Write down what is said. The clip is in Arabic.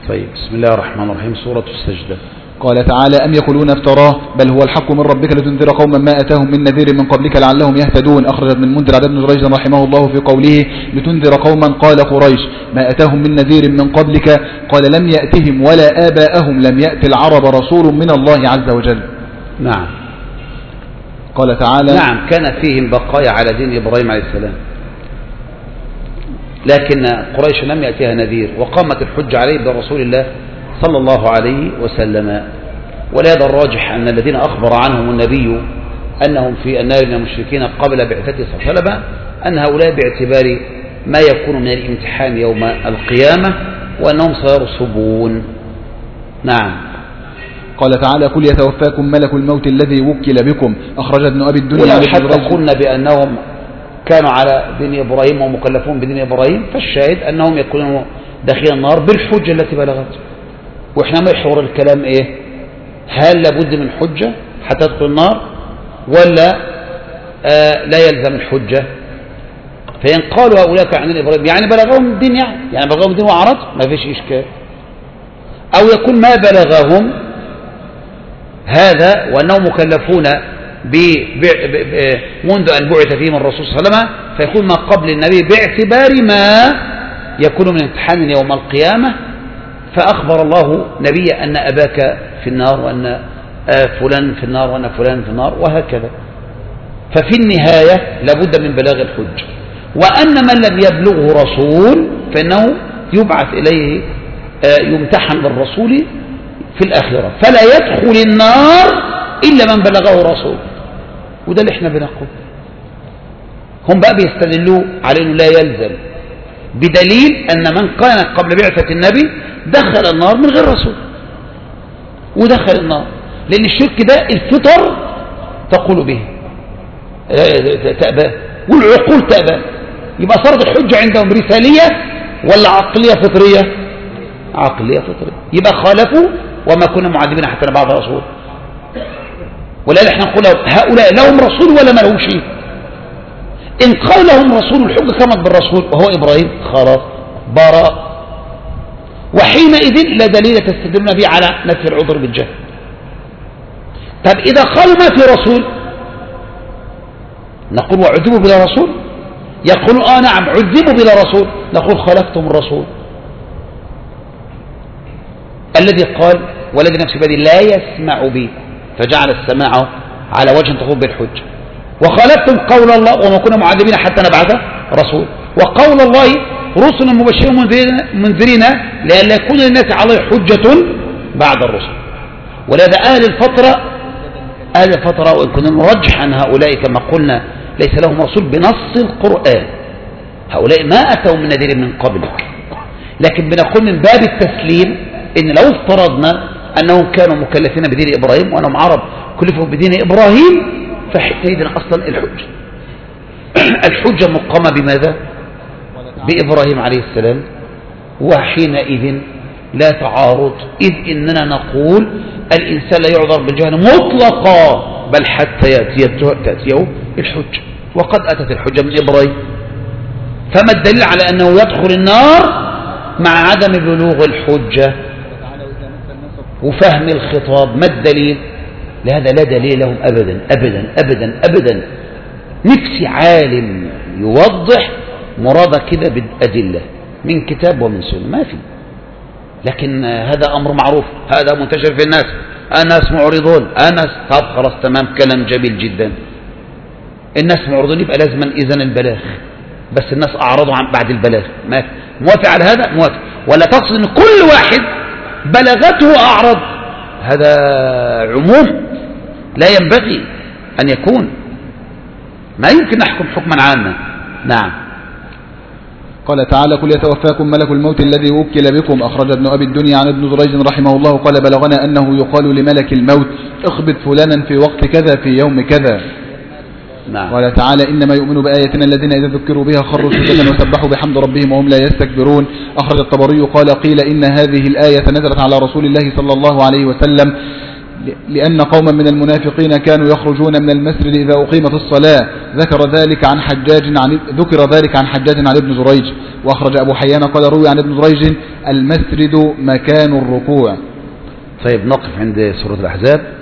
طيب، بسم الله الرحمن الرحيم. سورة السجدة. قال تعالى: أم يقولون افتراه بل هو الحق من ربك لتنذر قوما ما أتاهم من نذير من قبلك لعلهم يهتدون. أخرج ابن المنذر عن ابن جريج رحمه الله في قوله لتنذر قوما قال قريش ما أتاهم من نذير من قبلك قال لم يأتهم ولا آباءهم لم يأت العرب رسول من الله عز وجل. نعم. قال تعالى: نعم، كان فيهم بقايا على دين إبراهيم عليه السلام، لكن قريش لم يأتيها نذير، وقامت الحج عليه برسول الله صلى الله عليه وسلم. ولهذا الراجح أن الذين أخبر عنهم النبي أنهم في النار من المشركين قبل بعثته صلى الله عليه وسلم أن هؤلاء باعتبار ما يكون من الامتحان يوم القيامة وأنهم سيرسبون. نعم. قال تعالى: قل يتوفاكم ملك الموت الذي وكل بكم. أخرج ابن أبي الدنيا. ولو حتى قلنا بأنهم كانوا على دين إبراهيم ومكلفون بدين إبراهيم، فالشاهد أنهم يكونوا داخل النار بالحجة التي بلغت. وإحنا محور الكلام إيه؟ هل لابد من حجة حتى تدخل النار ولا لا يلزم الحجة؟ فإن قالوا هؤلاء عن دين إبراهيم يعني بلغهم الدين، يعني بلغهم الدين وعرض، ما فيش إشكال. أو يكون ما بلغهم هذا وأنهم مكلفون منذ أن بعث فيهم الرسول صلى الله عليه وسلم، فيكون ما قبل النبي باعتبار ما يكون من امتحان يوم القيامة. فأخبر الله نبي أن أباك في النار وأن فلان في النار وأن فلان في النار وهكذا. ففي النهاية لابد من بلاغ الحج، وأن من لم يبلغه رسول فإنه يبعث إليه يمتحن بالرسول في الآخرة، فلا يدخل النار إلا من بلغه رسول. وده اللي احنا بنقول. هم بقى بيستدلوا على أنه لا يلزم بدليل أن من كان قبل بعثة النبي دخل النار من غير رسول ودخل النار، لأن الشرك ده الفطر تقول به تأبى والعقول تأبى. يبقى صارت الحجة عندهم رسالية ولا عقلية فطرية؟ عقلية فطرية. يبقى خالفوا وما كنا معذبين حتى نبعث رسول. ولا احنا نقول هؤلاء لهم رسول ولا ما لهم شيء. إن قال لهم رسول الحجة كانت بالرسول وهو إبراهيم خلاص براء، وحينئذ لا دليل تستدلون به على نفي العذر بالجهل. طب إذا قالوا ما في رسول نقول وعذبوا بلا رسول؟ يقولون نعم عذبوا بلا رسول، نقول خالفتم الرسول الذي قال والذي نفسي بيده لا يسمع بي فجعل السماع على وجه تقوم بالحج. وخالفتم قول الله وما كنا معذبين حتى نبعث رسول، وقول الله رسل مبشرين منذرين لئلا يكون للناس عليه حجة بعد الرسل. ولهذا أهل الفترة وإن كنا نرجح أن هؤلاء كما قلنا ليس لهم رسول بنص القرآن، هؤلاء ما أتوا من نذير من قبل، لكن بنقول من باب التسليم إن لو افترضنا أنهم كانوا مكلفين بدين إبراهيم وأنهم عرب كلفوا بدين إبراهيم فحينئذ أصلا الحجة مقامة بماذا؟ بإبراهيم عليه السلام، وحينئذ لا تعارض، إذ إننا نقول الإنسان لا يعذر بالجهل مطلقا بل حتى تأتيه الحجة، وقد أتت الحجة من إبراهيم. فما الدليل على أنه يدخل النار مع عدم بلوغ الحجة وفهم الخطاب؟ ما الدليل؟ لهذا لا دليل لهم أبدا أبدا أبدا أبدا. نفسي عالم يوضح مراد كده بالأدلة من كتاب ومن سنة، ما في. لكن هذا أمر معروف، هذا منتشر في الناس، الناس معرضون، الناس طب خلاص تمام، كلام جميل جدا. الناس معرضون يبقى لازما إذن البلاغ، بس الناس أعرضوا عن بعد البلاغ. ما موافق على هذا؟ موافق. ولا تقصد أن كل واحد بلغته أعرض؟ هذا عموم لا ينبغي أن يكون، ما يمكن نحكم حكما عاما. نعم. قال تعالى: قل يتوفاكم ملك الموت الذي وكل بكم. أخرج ابن أبي الدنيا عن ابن جريج رحمه الله قال: بلغنا أنه يقال لملك الموت اخبط فلانا في وقت كذا في يوم كذا. نعم. قال تعالى: إنما يؤمن بآياتنا الذين إذا ذكروا بها خروا سجدا وسبحوا بحمد ربهم وهم لا يستكبرون. أخرج الطبري قال: قيل إن هذه الآية نزلت على رسول الله صلى الله عليه وسلم لأن قوما من المنافقين كانوا يخرجون من المسجد إذا أقيمت الصلاة. ذكر ذلك عن حجاج عن ابن جريج. وأخرج أبو حيان قال روي عن ابن جريج المسجد مكان الركوع. طيب نقف عند سورة الأحزاب.